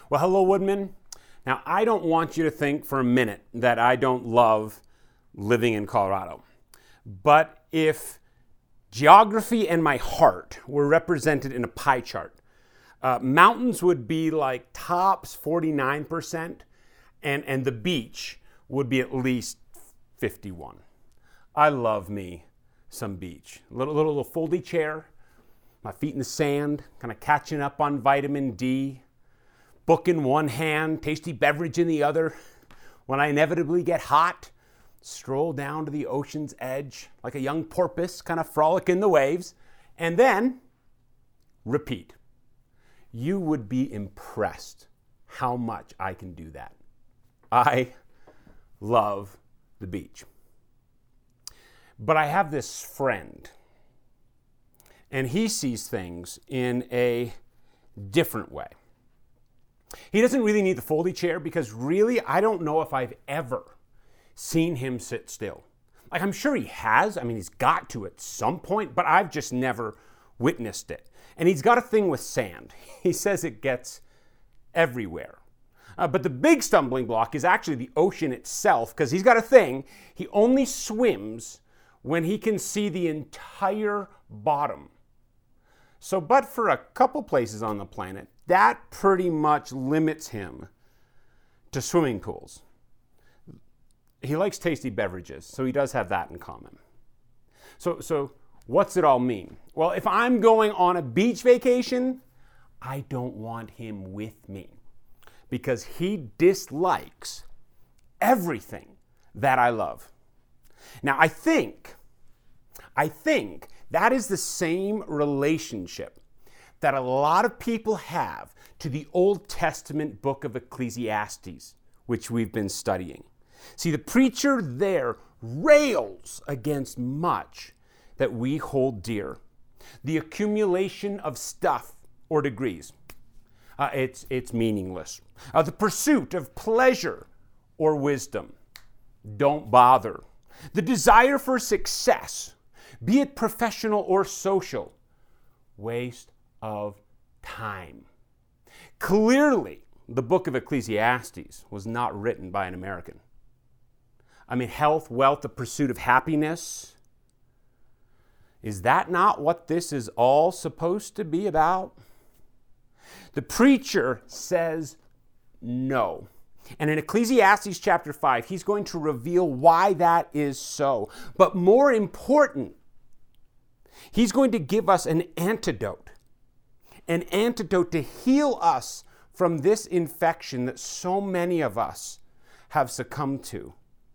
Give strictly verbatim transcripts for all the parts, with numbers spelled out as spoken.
Well, hello, Woodman. Now, I don't want you to think for a minute that I don't love living in Colorado. But if geography and my heart were represented in a pie chart, uh, mountains would be like tops forty-nine percent, and, and the beach would be at least fifty-one. I love me some beach. A little, little, little foldy chair, my feet in the sand, kind of catching up on vitamin D, book in one hand, tasty beverage in the other. When I inevitably get hot, stroll down to the ocean's edge like a young porpoise, kind of frolic in the waves, and then repeat. You would be impressed how much I can do that. I love the beach. But I have this friend, and he sees things in a different way. He doesn't really need the foldy chair because really, I don't know if I've ever seen him sit still. Like, I'm sure he has. I mean, he's got to at some point, but I've just never witnessed it. And he's got a thing with sand. He says it gets everywhere. Uh, but the big stumbling block is actually the ocean itself, because he's got a thing. He only swims when he can see the entire bottom. So, but for a couple places on the planet, that pretty much limits him to swimming pools. He likes tasty beverages, so he does have that in common. So, so what's it all mean? Well, if I'm going on a beach vacation, I don't want him with me because he dislikes everything that I love. Now, I think, I think that is the same relationship that a lot of people have to the Old Testament book of Ecclesiastes, which we've been studying. See, the preacher there rails against much that we hold dear. The accumulation of stuff or degrees. Uh, it's, it's meaningless. Uh, the pursuit of pleasure or wisdom. Don't bother. The desire for success, be it professional or social. Waste of time. Clearly, the book of Ecclesiastes was not written by an American. I mean, health, wealth, the pursuit of happiness. Is that not what this is all supposed to be about? The preacher says no. And in Ecclesiastes chapter five, he's going to reveal why that is so. But more important, he's going to give us an antidote. An antidote to heal us from this infection that so many of us have succumbed to.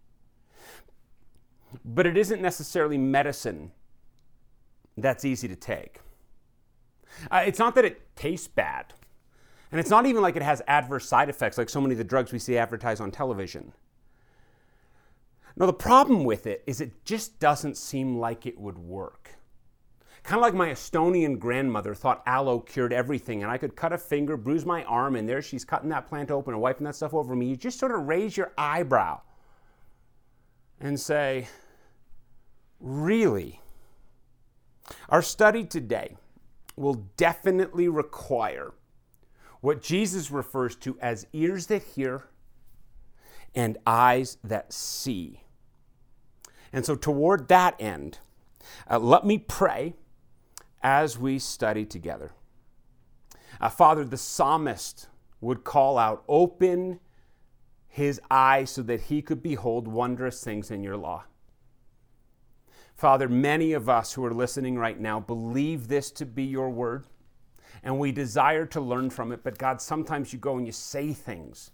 But it isn't necessarily medicine that's easy to take. Uh, it's not that it tastes bad. And it's not even like it has adverse side effects like so many of the drugs we see advertised on television. No, the problem with it is it just doesn't seem like it would work. Kind of like my Estonian grandmother thought aloe cured everything, and I could cut a finger, bruise my arm, and there she's cutting that plant open and wiping that stuff over me. You just sort of raise your eyebrow and say, really? Our study today will definitely require what Jesus refers to as ears that hear and eyes that see. And so toward that end, uh, let me pray as we study together. Uh, Father, the psalmist would call out, open his eyes so that he could behold wondrous things in your law. Father, many of us who are listening right now believe this to be your word, and we desire to learn from it, but God, sometimes you go and you say things.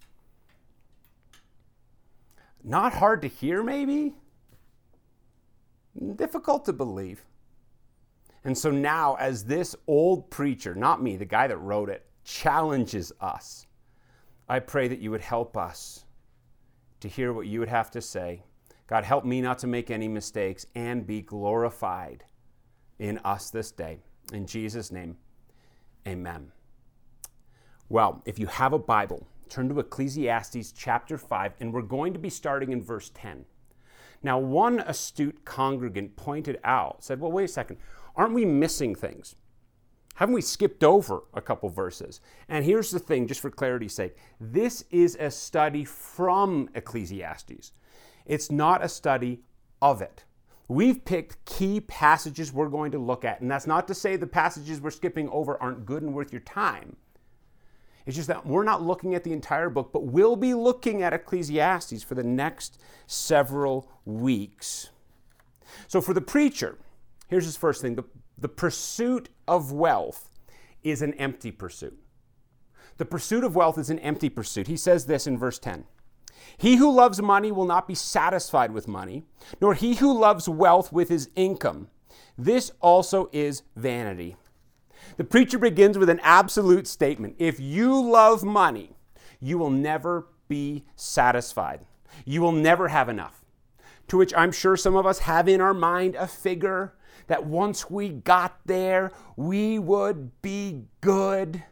Not hard to hear, maybe? Difficult to believe. And so now, as this old preacher, not me, the guy that wrote it, challenges us, I pray that you would help us to hear what you would have to say. God, help me not to make any mistakes and be glorified in us this day. In Jesus' name, amen. Well, if you have a Bible, turn to Ecclesiastes chapter five, and we're going to be starting in verse ten. Now, one astute congregant pointed out, said, well, wait a second, aren't we missing things? Haven't we skipped over a couple verses? And here's the thing, just for clarity's sake. This is a study from Ecclesiastes. It's not a study of it. We've picked key passages we're going to look at. And that's not to say the passages we're skipping over aren't good and worth your time. It's just that we're not looking at the entire book, but we'll be looking at Ecclesiastes for the next several weeks. So for the preacher, here's his first thing. The, the pursuit of wealth is an empty pursuit. The pursuit of wealth is an empty pursuit. He says this in verse ten. He who loves money will not be satisfied with money, nor he who loves wealth with his income. This also is vanity. The preacher begins with an absolute statement. If you love money, you will never be satisfied. You will never have enough. To which I'm sure some of us have in our mind a figure that once we got there, we would be good.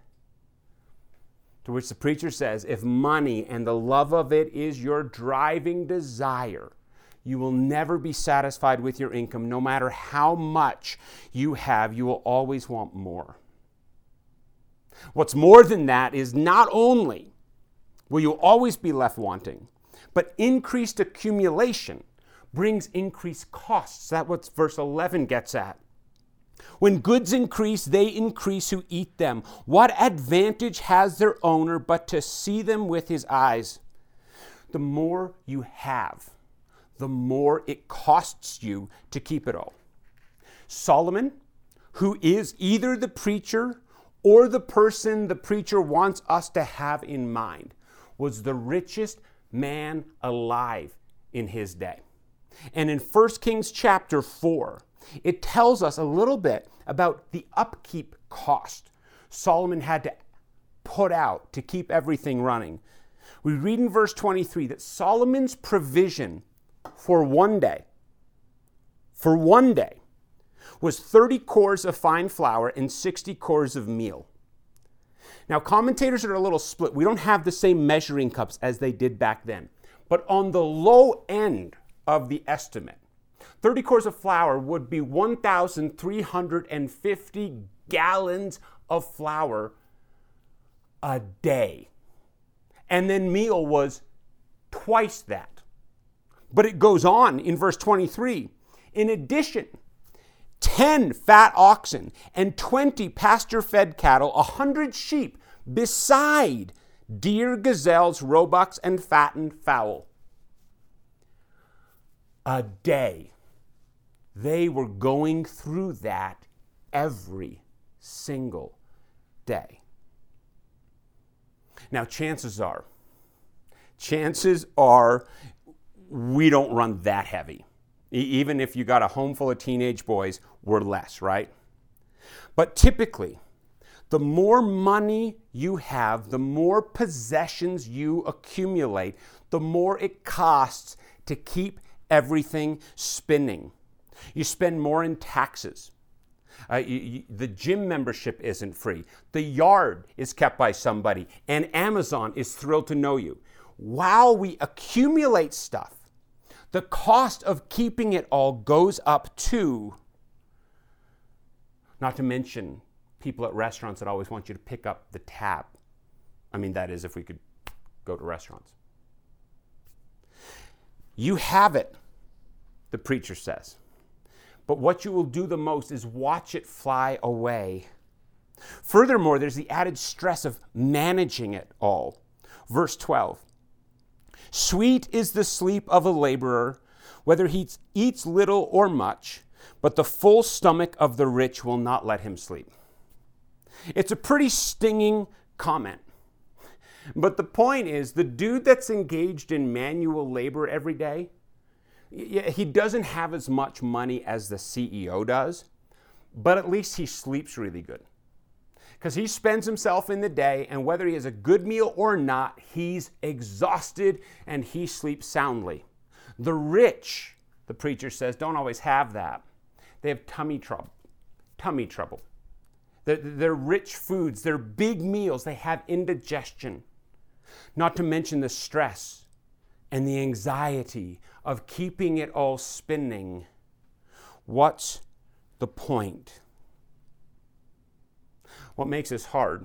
To which the preacher says, if money and the love of it is your driving desire, you will never be satisfied with your income. No matter how much you have, you will always want more. What's more than that is not only will you always be left wanting, but increased accumulation brings increased costs. That's what verse eleven gets at. When goods increase, they increase who eat them. What advantage has their owner but to see them with his eyes? The more you have, the more it costs you to keep it all. Solomon, who is either the preacher or the person the preacher wants us to have in mind, was the richest man alive in his day. And in First Kings chapter four, it tells us a little bit about the upkeep cost Solomon had to put out to keep everything running. We read in verse twenty-three that Solomon's provision for one day, for one day, was thirty cores of fine flour and sixty cores of meal. Now, commentators are a little split. We don't have the same measuring cups as they did back then. But on the low end of the estimate, thirty cores of flour would be one thousand three hundred fifty gallons of flour a day. And then meal was twice that. But it goes on in verse twenty-three. In addition, ten fat oxen and twenty pasture-fed cattle, one hundred sheep, beside deer, gazelles, roebucks, and fattened fowl. A day. They were going through that every single day. Now, chances are, chances are we don't run that heavy. E- even if you got a home full of teenage boys, we're less, right? But typically, the more money you have, the more possessions you accumulate, the more it costs to keep everything spinning. You spend more in taxes. Uh, you, you, the gym membership isn't free. The yard is kept by somebody, and Amazon is thrilled to know you. While we accumulate stuff, the cost of keeping it all goes up too. Not to mention people at restaurants that always want you to pick up the tab. I mean, that is if we could go to restaurants. You have it, the preacher says. But what you will do the most is watch it fly away. Furthermore, there's the added stress of managing it all. Verse twelve. Sweet is the sleep of a laborer, whether he eats little or much, but the full stomach of the rich will not let him sleep. It's a pretty stinging comment. But the point is, the dude that's engaged in manual labor every day, he doesn't have as much money as the C E O does, but at least he sleeps really good. Because he spends himself in the day, and whether he has a good meal or not, he's exhausted and he sleeps soundly. The rich, the preacher says, don't always have that. They have tummy trouble. Tummy trouble. They're, they're rich foods, they're big meals, they have indigestion. Not to mention the stress and the anxiety of keeping it all spinning. What's the point? What makes this hard?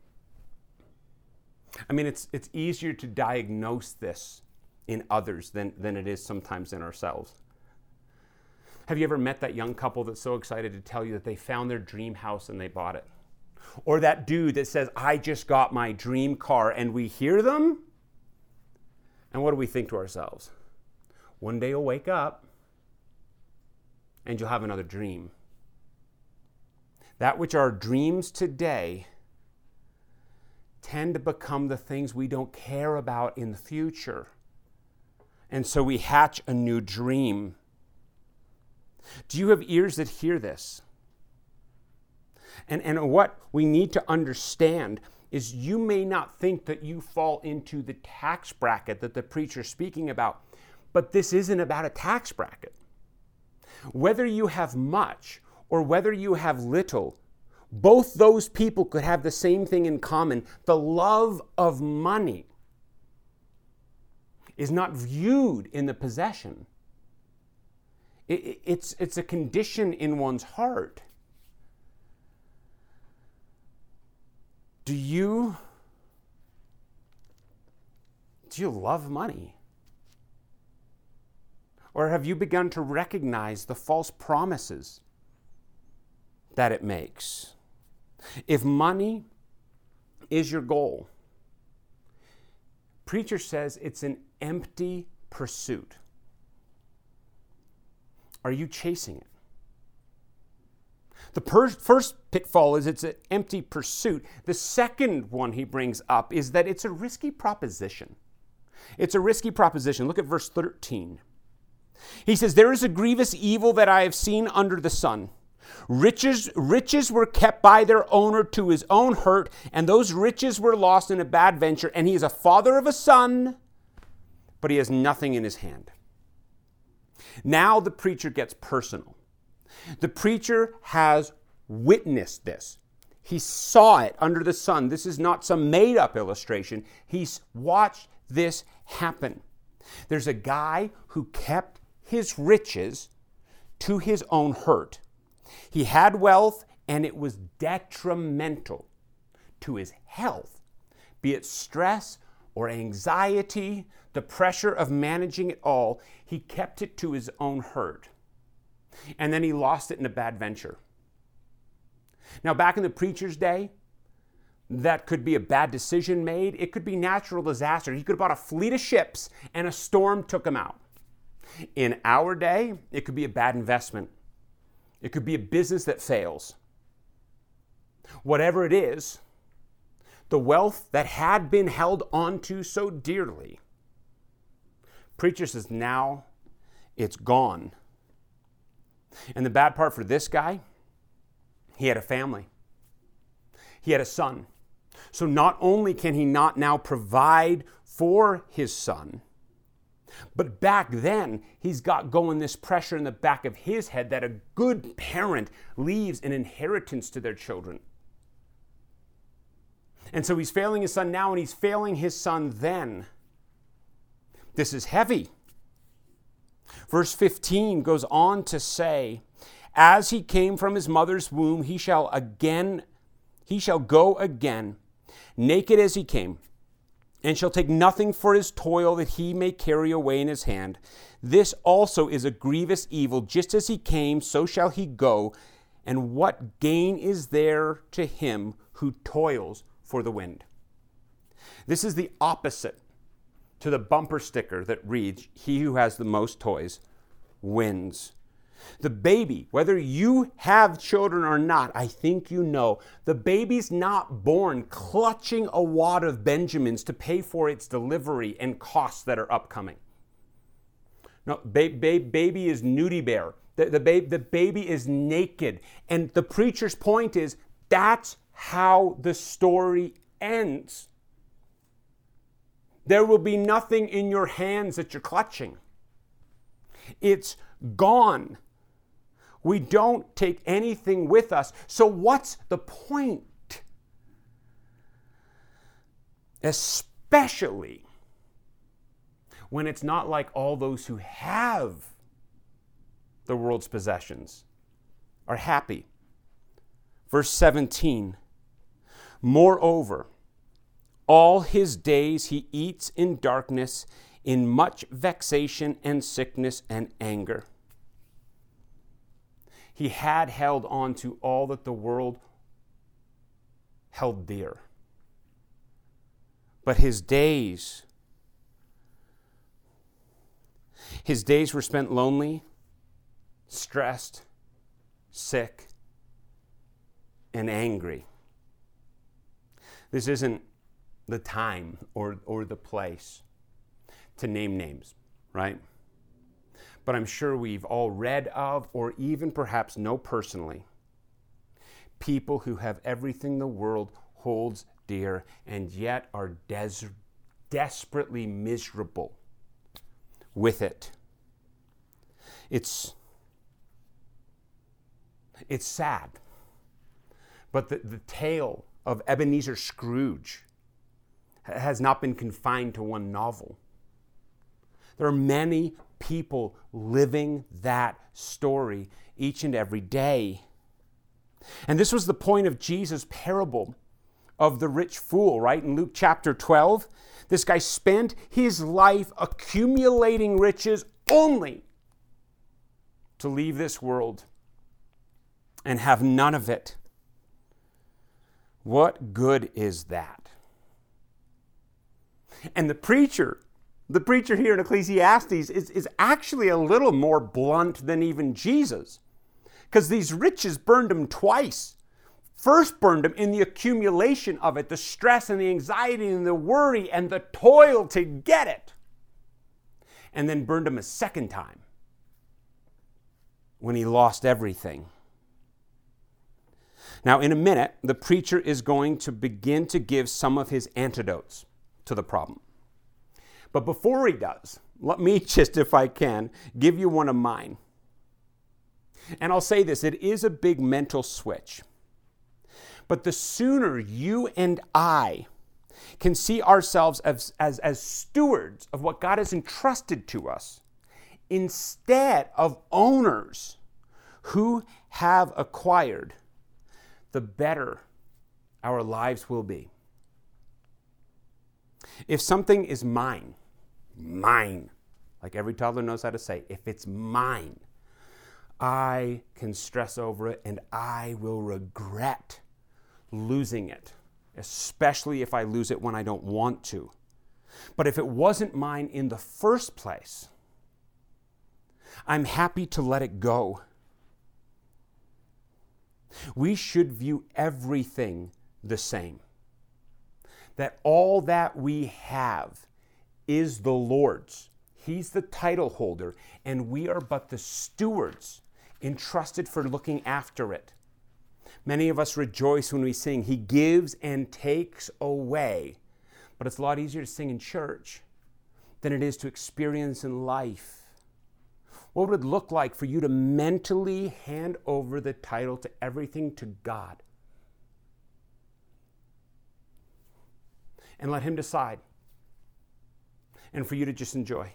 I mean, it's it's easier to diagnose this in others than, than it is sometimes in ourselves. Have you ever met that young couple that's so excited to tell you that they found their dream house and they bought it? Or that dude that says, I just got my dream car, and we hear them? And what do we think to ourselves? One day you'll wake up and you'll have another dream. That which are dreams today tend to become the things we don't care about in the future. And so we hatch a new dream. Do you have ears that hear this? And, and what we need to understand is you may not think that you fall into the tax bracket that the preacher's speaking about, but this isn't about a tax bracket. Whether you have much or whether you have little, both those people could have the same thing in common. The love of money is not viewed in the possession. It, it's, it's a condition in one's heart. Do you, do you love money? Or have you begun to recognize the false promises that it makes? If money is your goal, preacher says it's an empty pursuit. Are you chasing it? The per- first pitfall is it's an empty pursuit. The second one he brings up is that it's a risky proposition. It's a risky proposition. Look at verse thirteen. He says, there is a grievous evil that I have seen under the sun. Riches, riches were kept by their owner to his own hurt, and those riches were lost in a bad venture. And he is a father of a son, but he has nothing in his hand. Now the preacher gets personal. The preacher has witnessed this. He saw it under the sun. This is not some made-up illustration. He's watched this happen. There's a guy who kept his riches to his own hurt. He had wealth, and it was detrimental to his health, be it stress or anxiety, the pressure of managing it all. He kept it to his own hurt. And then he lost it in a bad venture. Now, back in the preacher's day, that could be a bad decision made. It could be natural disaster. He could have bought a fleet of ships and a storm took him out. In our day, it could be a bad investment. It could be a business that fails. Whatever it is, the wealth that had been held onto so dearly, preacher says now it's gone. And the bad part for this guy, he had a family. He had a son. So not only can he not now provide for his son, but back then he's got going this pressure in the back of his head that a good parent leaves an inheritance to their children. And so he's failing his son now, and he's failing his son then. This is heavy. Verse fifteen goes on to say, as he came from his mother's womb, he shall again, he shall go again, naked as he came, and shall take nothing for his toil that he may carry away in his hand. This also is a grievous evil. Just as he came, so shall he go. And what gain is there to him who toils for the wind? This is the opposite to the bumper sticker that reads, he who has the most toys wins. The baby, whether you have children or not, I think you know, the baby's not born clutching a wad of Benjamins to pay for its delivery and costs that are upcoming. No, ba- ba- baby is nudie bare. The, the, ba- the baby is naked. And the preacher's point is, that's how the story ends. There will be nothing in your hands that you're clutching. It's gone. We don't take anything with us. So what's the point? Especially when it's not like all those who have the world's possessions are happy. Verse seventeen, Moreover, all his days he eats in darkness, in much vexation and sickness and anger. He had held on to all that the world held dear. But his days, his days were spent lonely, stressed, sick, and angry. This isn't the time or, or the place to name names, right? But I'm sure we've all read of, or even perhaps know personally, people who have everything the world holds dear and yet are des- desperately miserable with it. It's, it's sad. But the, the tale of Ebenezer Scrooge has not been confined to one novel. There are many people living that story each and every day. And this was the point of Jesus' parable of the rich fool, right? In Luke chapter twelve, this guy spent his life accumulating riches only to leave this world and have none of it. What good is that? And the preacher, the preacher here in Ecclesiastes is, is actually a little more blunt than even Jesus. Because these riches burned him twice. First burned him in the accumulation of it, the stress and the anxiety and the worry and the toil to get it. And then burned him a second time when he lost everything. Now, in a minute, the preacher is going to begin to give some of his antidotes to the problem. But before he does, let me just, if I can, give you one of mine. And I'll say this, it is a big mental switch. But the sooner you and I can see ourselves as, as, as stewards of what God has entrusted to us, instead of owners who have acquired, the better our lives will be. If something is mine, mine, like every toddler knows how to say, if it's mine, I can stress over it and I will regret losing it, especially if I lose it when I don't want to. But if it wasn't mine in the first place, I'm happy to let it go. We should view everything the same. That all that we have is the Lord's. He's the title holder, and we are but the stewards entrusted for looking after it. Many of us rejoice when we sing, He gives and takes away. But it's a lot easier to sing in church than it is to experience in life. What would it look like for you to mentally hand over the title to everything to God? And let Him decide. And for you to just enjoy.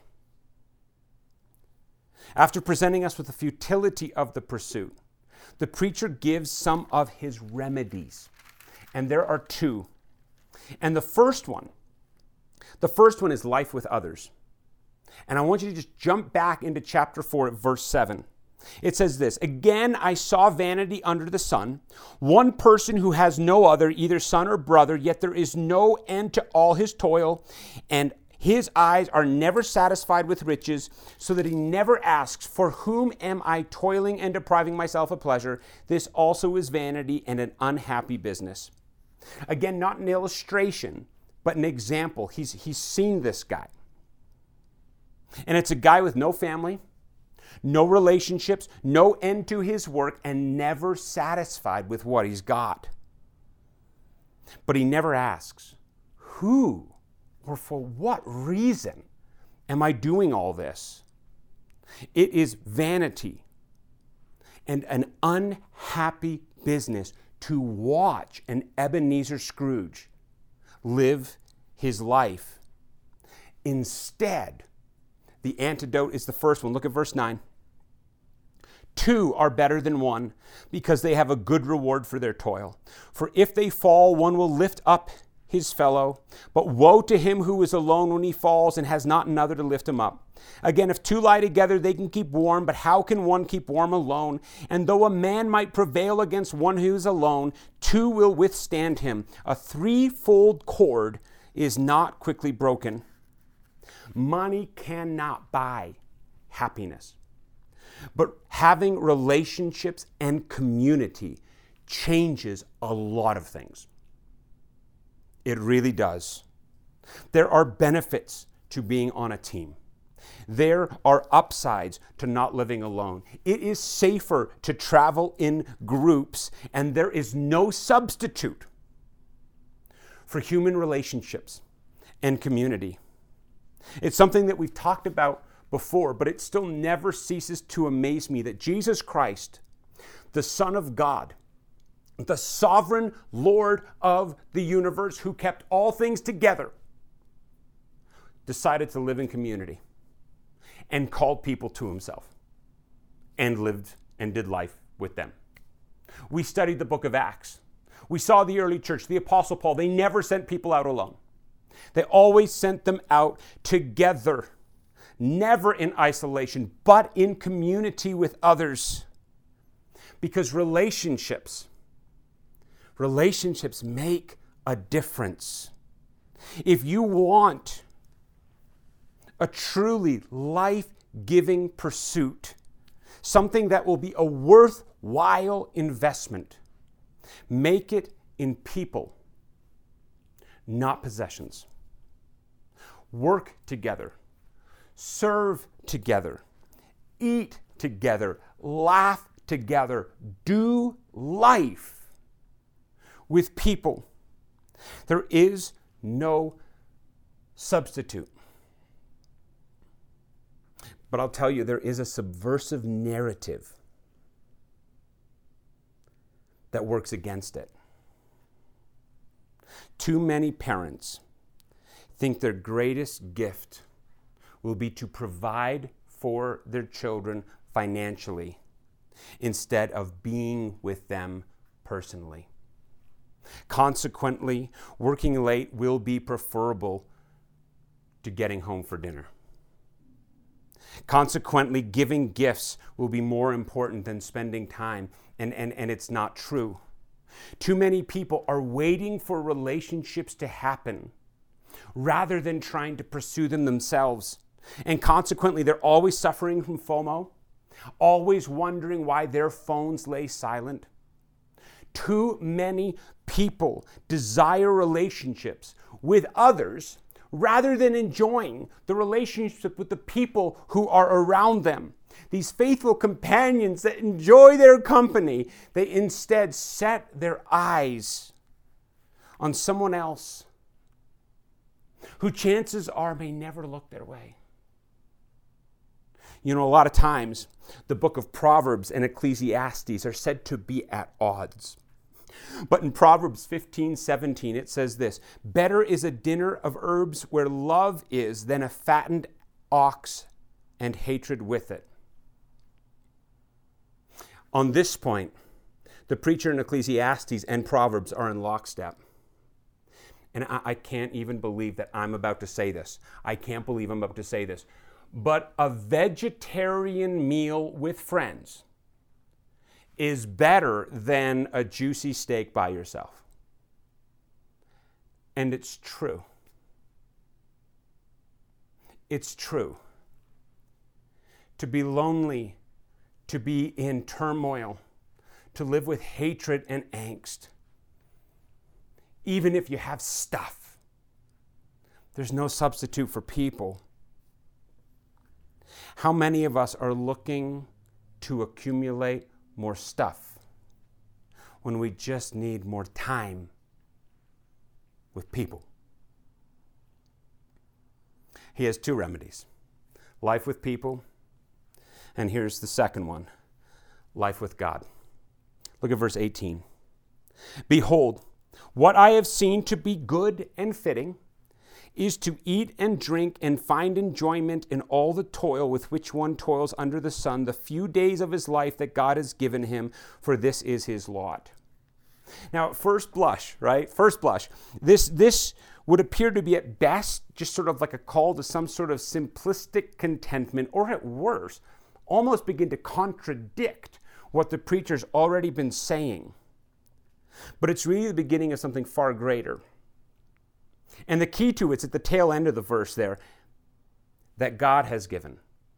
After presenting us with the futility of the pursuit, the preacher gives some of his remedies. And there are two. And the first one, the first one is life with others. And I want you to just jump back into chapter four at verse seven. It says this, "Again I saw vanity under the sun, one person who has no other, either son or brother, yet there is no end to all his toil, and his eyes are never satisfied with riches, so that he never asks, for whom am I toiling and depriving myself of pleasure? This also is vanity and an unhappy business." Again, not an illustration, but an example. He's, he's seen this guy. And it's a guy with no family, no relationships, no end to his work, and never satisfied with what he's got. But he never asks, who or for what reason am I doing all this? It is vanity and an unhappy business to watch an Ebenezer Scrooge live his life. Instead, the antidote is the first one. Look at verse nine. Two are better than one, because they have a good reward for their toil. For if they fall, one will lift up his fellow. But woe to him who is alone when he falls and has not another to lift him up. Again, if two lie together, they can keep warm, but how can one keep warm alone? And though a man might prevail against one who is alone, two will withstand him. A threefold cord is not quickly broken. Money cannot buy happiness. But having relationships and community changes a lot of things. It really does. There are benefits to being on a team. There are upsides to not living alone. It is safer to travel in groups, and there is no substitute for human relationships and community. It's something that we've talked about before, but it still never ceases to amaze me that Jesus Christ, the Son of God, the sovereign Lord of the universe who kept all things together, decided to live in community and called people to himself and lived and did life with them. We studied the book of Acts. We saw the early church, the Apostle Paul. They never sent people out alone. They always sent them out together. Never in isolation, but in community with others. Because relationships, relationships make a difference. If you want a truly life-giving pursuit, something that will be a worthwhile investment, make it in people, not possessions. Work together. Serve together, eat together, laugh together, do life with people. There is no substitute. But I'll tell you, there is a subversive narrative that works against it. Too many parents think their greatest gift will be to provide for their children financially instead of being with them personally. Consequently, working late will be preferable to getting home for dinner. Consequently, giving gifts will be more important than spending time, and, and, and it's not true. Too many people are waiting for relationships to happen rather than trying to pursue them themselves. And consequently, they're always suffering from FOMO, always wondering why their phones lay silent. Too many people desire relationships with others rather than enjoying the relationship with the people who are around them. These faithful companions that enjoy their company, they instead set their eyes on someone else who chances are may never look their way. You know, a lot of times, the book of Proverbs and Ecclesiastes are said to be at odds. But in Proverbs fifteen seventeen, it says this: better is a dinner of herbs where love is than a fattened ox and hatred with it. On this point, the preacher in Ecclesiastes and Proverbs are in lockstep. And I, I can't even believe that I'm about to say this. I can't believe I'm about to say this. But a vegetarian meal with friends is better than a juicy steak by yourself. And it's true. It's true. To be lonely, to be in turmoil, to live with hatred and angst, even if you have stuff, there's no substitute for people. How many of us are looking to accumulate more stuff when we just need more time with people? He has two remedies: life with people, and here's the second one: life with God. Look at verse eighteen. Behold, what I have seen to be good and fitting is to eat and drink and find enjoyment in all the toil with which one toils under the sun, the few days of his life that God has given him, for this is his lot. Now, at first blush, right? First blush, this, this would appear to be at best just sort of like a call to some sort of simplistic contentment, or at worst, almost begin to contradict what the preacher's already been saying. But it's really the beginning of something far greater. And the key to it's at the tail end of the verse there, that God has given.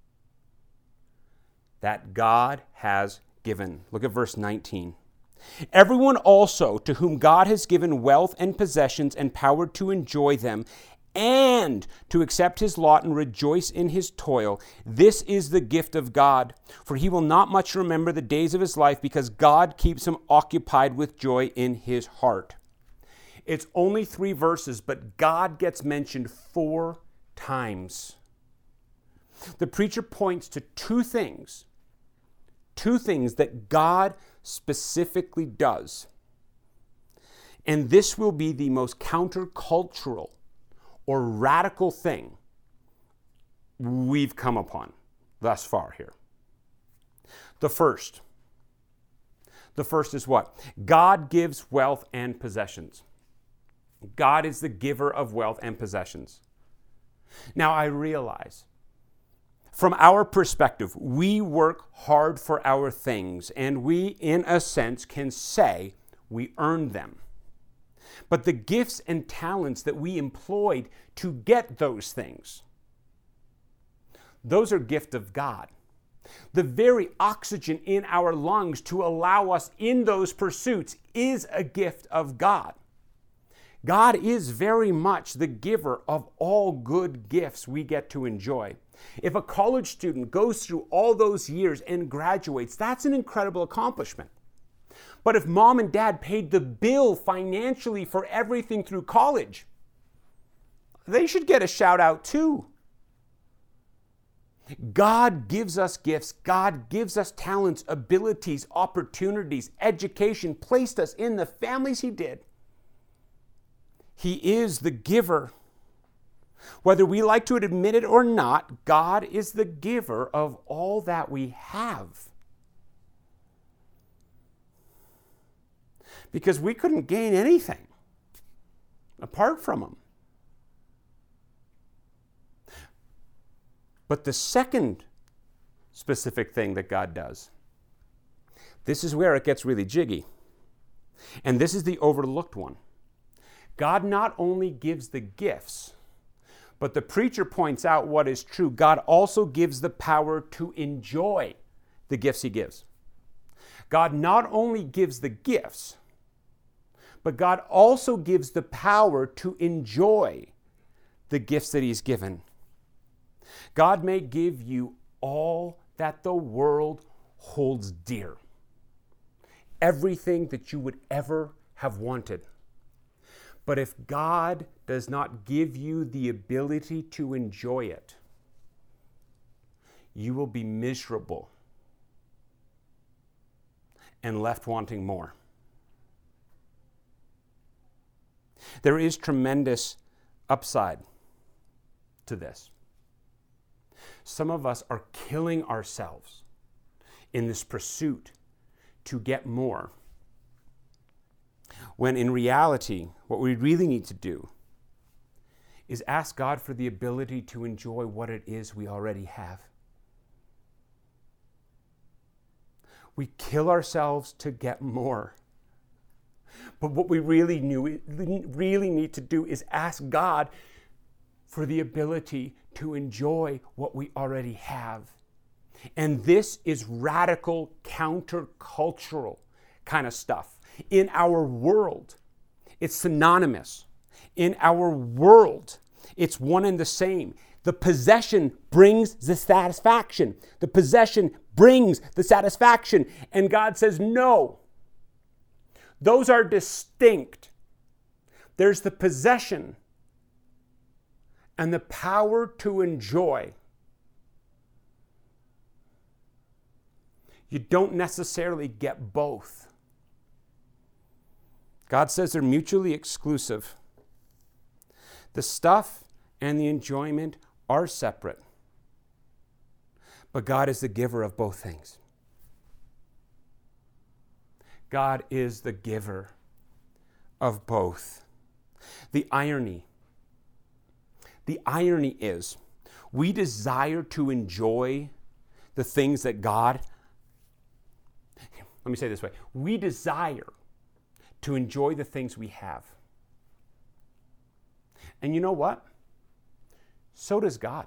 That God has given. Look at verse nineteen. Everyone also to whom God has given wealth and possessions and power to enjoy them and to accept his lot and rejoice in his toil, this is the gift of God. For he will not much remember the days of his life, because God keeps him occupied with joy in his heart. It's only three verses, but God gets mentioned four times. The preacher points to two things, two things that God specifically does. And this will be the most countercultural or radical thing we've come upon thus far here. The first, the first is what? God gives wealth and possessions. God is the giver of wealth and possessions. Now, I realize, from our perspective, we work hard for our things, and we, in a sense, can say we earned them. But the gifts and talents that we employed to get those things, those are gift of God. The very oxygen in our lungs to allow us in those pursuits is a gift of God. God is very much the giver of all good gifts we get to enjoy. If a college student goes through all those years and graduates, that's an incredible accomplishment. But if mom and dad paid the bill financially for everything through college, they should get a shout out too. God gives us gifts. God gives us talents, abilities, opportunities, education, placed us in the families he did. He is the giver. Whether we like to admit it or not, God is the giver of all that we have. Because we couldn't gain anything apart from him. But the second specific thing that God does, this is where it gets really jiggy. And this is the overlooked one. God not only gives the gifts, but the preacher points out what is true. God also gives the power to enjoy the gifts he gives. God not only gives the gifts, but God also gives the power to enjoy the gifts that he's given. God may give you all that the world holds dear. Everything that you would ever have wanted. But if God does not give you the ability to enjoy it, you will be miserable and left wanting more. There is tremendous upside to this. Some of us are killing ourselves in this pursuit to get more, when in reality, what we really need to do is ask God for the ability to enjoy what it is we already have. We kill ourselves to get more. But what we really, knew, really need to do is ask God for the ability to enjoy what we already have. And this is radical, countercultural kind of stuff. In our world, it's synonymous. In our world, it's one and the same. The possession brings the satisfaction. The possession brings the satisfaction. And God says, no. Those are distinct. There's the possession and the power to enjoy. You don't necessarily get both. God says they're mutually exclusive. The stuff and the enjoyment are separate. But God is the giver of both things. God is the giver of both. The irony, the irony is, we desire to enjoy the things that God, let me say it this way, we desire to enjoy the things we have. And you know what? So does God.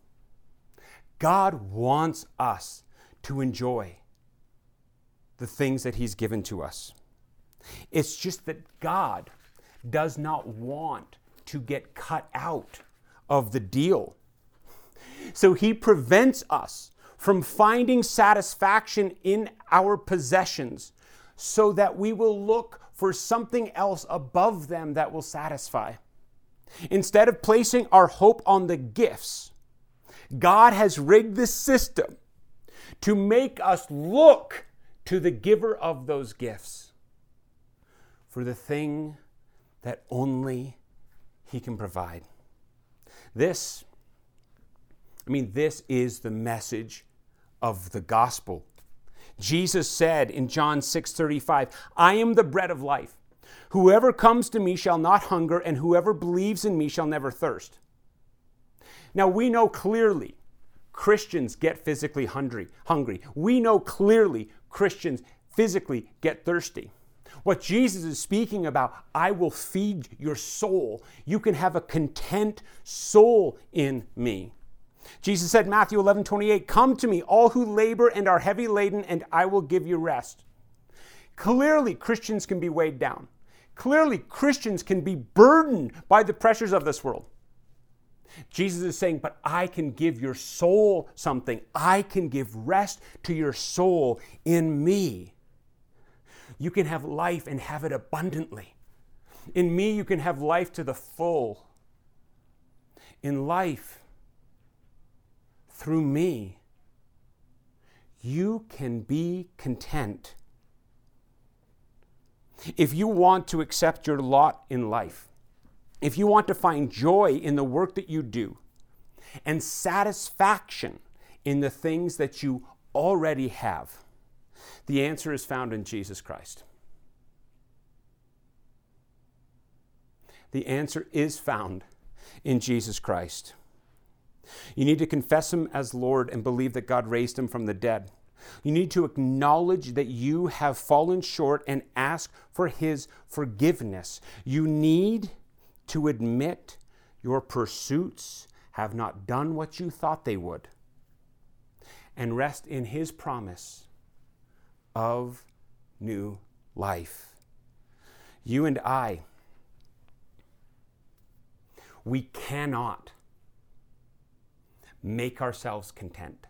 God wants us to enjoy the things that He's given to us. It's just that God does not want to get cut out of the deal. So He prevents us from finding satisfaction in our possessions so that we will look for something else above them that will satisfy. Instead of placing our hope on the gifts, God has rigged this system to make us look to the giver of those gifts for the thing that only He can provide. This, I mean, this is the message of the gospel. Jesus said in John six thirty-five, I am the bread of life. Whoever comes to me shall not hunger, and whoever believes in me shall never thirst. Now we know clearly Christians get physically hungry. hungry. We know clearly Christians physically get thirsty. What Jesus is speaking about, I will feed your soul. You can have a content soul in me. Jesus said, Matthew eleven twenty-eight, come to me, all who labor and are heavy laden, and I will give you rest. Clearly, Christians can be weighed down. Clearly, Christians can be burdened by the pressures of this world. Jesus is saying, but I can give your soul something. I can give rest to your soul in me. You can have life and have it abundantly. In me, you can have life to the full. In life, through me, you can be content. If you want to accept your lot in life, if you want to find joy in the work that you do, and satisfaction in the things that you already have, the answer is found in Jesus Christ. The answer is found in Jesus Christ. You need to confess Him as Lord and believe that God raised Him from the dead. You need to acknowledge that you have fallen short and ask for His forgiveness. You need to admit your pursuits have not done what you thought they would, and rest in His promise of new life. You and I, we cannot make ourselves content.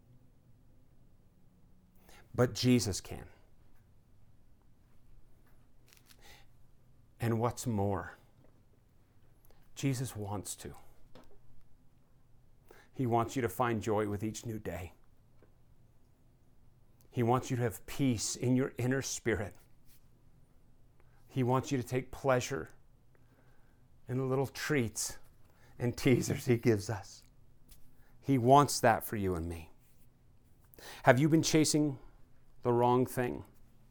But Jesus can. And what's more, Jesus wants to. He wants you to find joy with each new day. He wants you to have peace in your inner spirit. He wants you to take pleasure in the little treats and teasers He gives us. He wants that for you and me. Have you been chasing the wrong thing?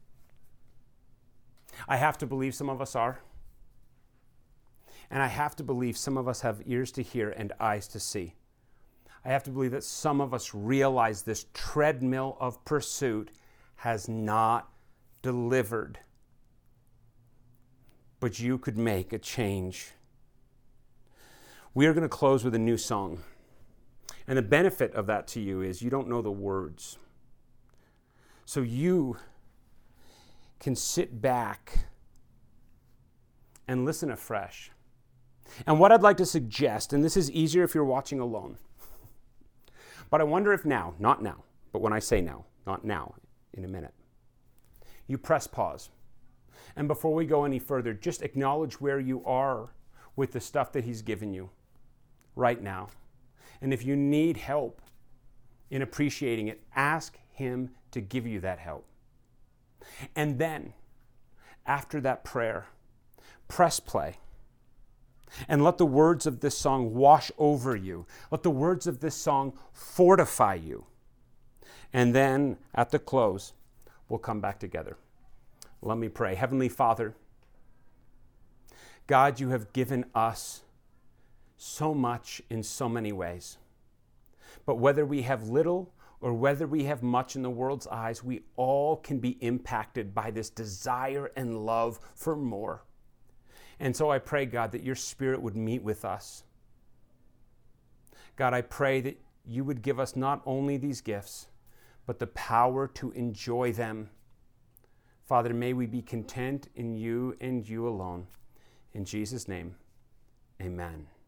I have to believe some of us are. And I have to believe some of us have ears to hear and eyes to see. I have to believe that some of us realize this treadmill of pursuit has not delivered. But you could make a change. We are going to close with a new song. And the benefit of that to you is you don't know the words. So you can sit back and listen afresh. And what I'd like to suggest, and this is easier if you're watching alone, but I wonder if now, not now, but when I say now, not now, in a minute, you press pause. And before we go any further, just acknowledge where you are with the stuff that He's given you right now. And if you need help in appreciating it, ask Him to give you that help. And then, after that prayer, press play. And let the words of this song wash over you. Let the words of this song fortify you. And then at the close, we'll come back together. Let me pray. Heavenly Father, God, you have given us so much in so many ways. But whether we have little or whether we have much in the world's eyes, we all can be impacted by this desire and love for more. And so I pray, God, that your Spirit would meet with us. God, I pray that you would give us not only these gifts, but the power to enjoy them. Father, may we be content in you and you alone. In Jesus' name, amen.